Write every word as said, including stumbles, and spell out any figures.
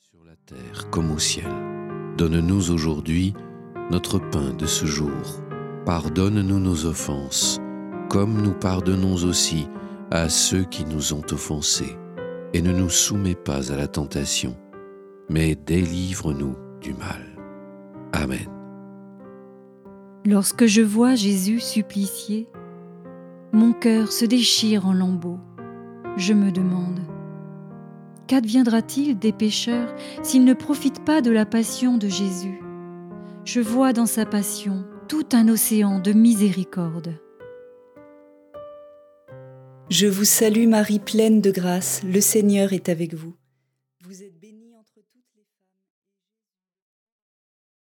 Sur la terre comme au ciel, donne-nous aujourd'hui notre pain de ce jour. Pardonne-nous nos offenses, comme nous pardonnons aussi à ceux qui nous ont offensés. Et ne nous soumets pas à la tentation, mais délivre-nous du mal. Amen. Lorsque je vois Jésus supplicié, mon cœur se déchire en lambeaux. Je me demande, qu'adviendra-t-il des pécheurs s'ils ne profitent pas de la passion de Jésus? Je vois dans sa passion tout un océan de miséricorde. Je vous salue Marie pleine de grâce, le Seigneur est avec vous.